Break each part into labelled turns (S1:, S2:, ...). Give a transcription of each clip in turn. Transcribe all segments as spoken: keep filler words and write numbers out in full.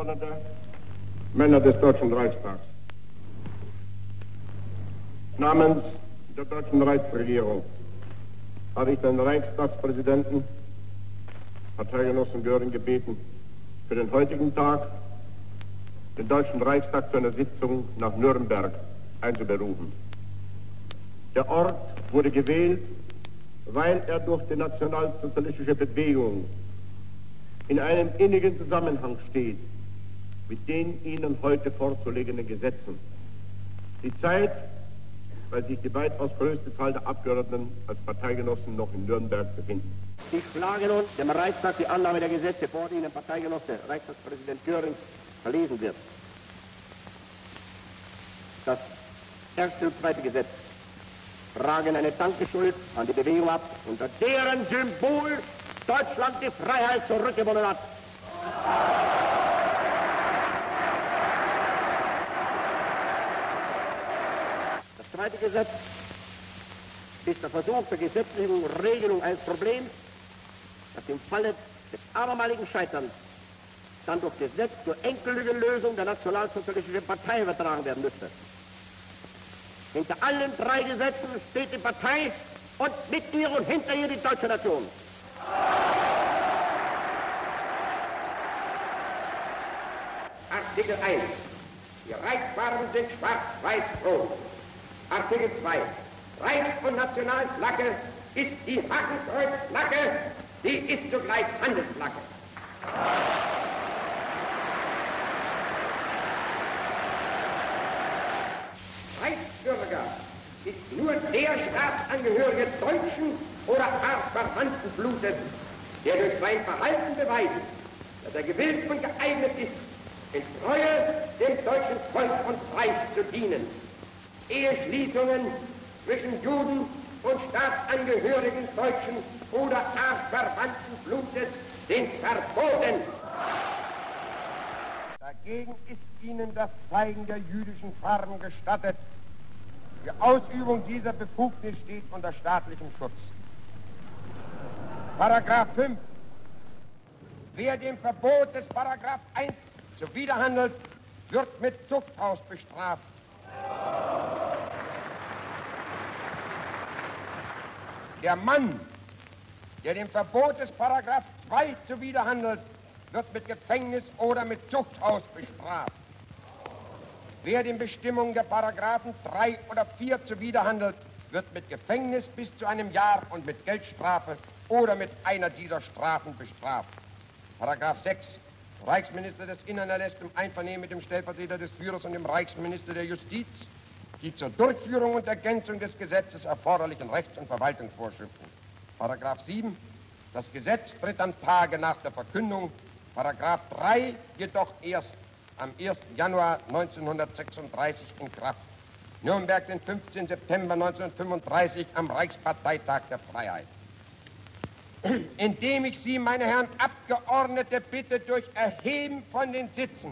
S1: Abgeordnete, Männer des Deutschen Reichstags. Namens der Deutschen Reichsregierung habe ich den Reichstagspräsidenten, Parteigenossen Göring, gebeten, für den heutigen Tag den Deutschen Reichstag zu einer Sitzung nach Nürnberg einzuberufen. Der Ort wurde gewählt, weil er durch die nationalsozialistische Bewegung in einem innigen Zusammenhang steht mit den Ihnen heute vorzulegenden Gesetzen. Die Zeit, weil sich die weitaus größte Zahl der Abgeordneten als Parteigenossen noch in Nürnberg befinden.
S2: Ich schlage nun dem Reichstag die Annahme der Gesetze vor, die Ihnen Parteigenosse Reichstagspräsident Göring verlesen wird. Das erste und zweite Gesetz tragen eine Dankeschuld an die Bewegung ab, unter deren Symbol Deutschland die Freiheit zurückgewonnen hat. Das zweite Gesetz ist der Versuch der gesetzlichen Regelung eines Problems, das im Falle des abermaligen Scheiterns dann durch Gesetz zur endgültigen Lösung der nationalsozialistischen Partei übertragen werden müsste. Hinter allen drei Gesetzen steht die Partei und mit ihr und hinter ihr die deutsche Nation. Artikel eins. Die Reichsfarben sind schwarz-weiß-rot. Artikel zwei. Reichs- und Nationalflagge ist die Hakenkreuzflagge, die ist zugleich Handelsflagge. Reichsbürger ist nur der Staatsangehörige deutschen oder artverwandten Blutes, der durch sein Verhalten beweist, dass er gewillt und geeignet ist, in Treue dem deutschen Volk und Reich zu dienen. Eheschließungen zwischen Juden und Staatsangehörigen deutschen oder artverwandten Blutes sind verboten.
S1: Dagegen ist Ihnen das Zeigen der jüdischen Farben gestattet. Die Ausübung dieser Befugnis steht unter staatlichem Schutz. Paragraph fünf. Wer dem Verbot des Paragraph eins zuwiderhandelt, wird mit Zuchthaus bestraft. Der Mann, der dem Verbot des Paragraph zwei zuwiderhandelt, wird mit Gefängnis oder mit Zuchthaus bestraft. Wer den Bestimmungen der Paragraphen drei oder vier zuwiderhandelt, wird mit Gefängnis bis zu einem Jahr und mit Geldstrafe oder mit einer dieser Strafen bestraft. Paragraph sechs. Der Reichsminister des Innern erlässt im Einvernehmen mit dem Stellvertreter des Führers und dem Reichsminister der Justiz die zur Durchführung und Ergänzung des Gesetzes erforderlichen Rechts- und Verwaltungsvorschriften. Paragraph sieben. Das Gesetz tritt am Tage nach der Verkündung. Paragraph drei jedoch erst am ersten Januar neunzehnhundertsechsunddreißig in Kraft. Nürnberg, den fünfzehnten September neunzehnhundertfünfunddreißig am Reichsparteitag der Freiheit. Indem ich Sie, meine Herren Abgeordnete, bitte durch Erheben von den Sitzen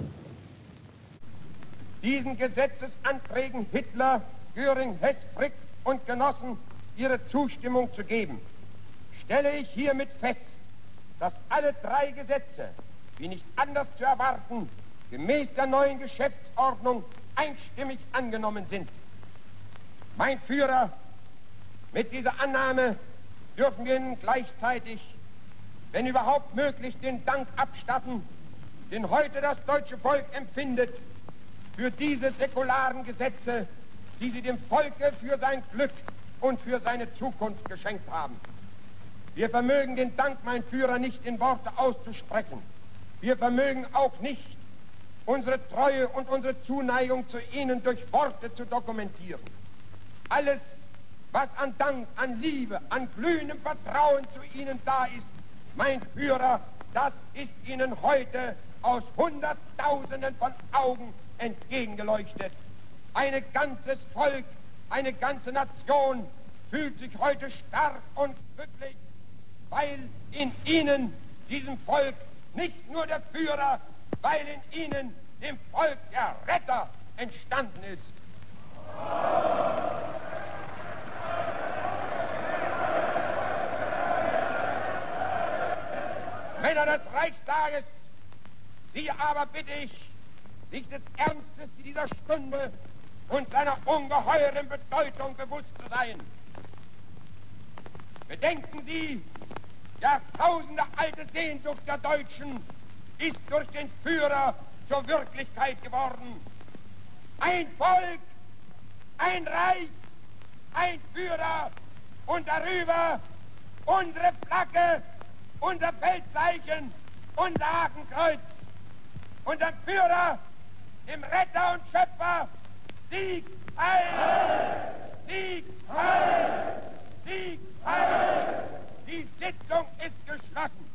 S1: diesen Gesetzesanträgen Hitler, Göring, Hess, Frick und Genossen ihre Zustimmung zu geben, stelle ich hiermit fest, dass alle drei Gesetze, wie nicht anders zu erwarten, gemäß der neuen Geschäftsordnung einstimmig angenommen sind. Mein Führer, mit dieser Annahme dürfen wir Ihnen gleichzeitig, wenn überhaupt möglich, den Dank abstatten, den heute das deutsche Volk empfindet für diese säkularen Gesetze, die sie dem Volke für sein Glück und für seine Zukunft geschenkt haben. Wir vermögen den Dank, mein Führer, nicht in Worte auszusprechen. Wir vermögen auch nicht, unsere Treue und unsere Zuneigung zu Ihnen durch Worte zu dokumentieren. Alles, was an Dank, an Liebe, an glühendem Vertrauen zu Ihnen da ist, mein Führer, das ist Ihnen heute aus Hunderttausenden von Augen entgegengeleuchtet. Ein ganzes Volk, eine ganze Nation fühlt sich heute stark und glücklich, weil in Ihnen, diesem Volk, nicht nur der Führer, weil in Ihnen, dem Volk, der Retter entstanden ist. Männer des Reichstages, Sie aber bitte ich, sich des Ernstes dieser Stunde und seiner ungeheuren Bedeutung bewusst zu sein. Bedenken Sie, Jahrtausende alte Sehnsucht der Deutschen ist durch den Führer zur Wirklichkeit geworden. Ein Volk, ein Reich, ein Führer und darüber unsere Flagge, unser Feldzeichen, unser Hakenkreuz. Unser Führer, dem Retter und Schöpfer, Sieg, Heil! Sieg, Heil! Sieg, Heil! Die Sitzung ist geschlossen.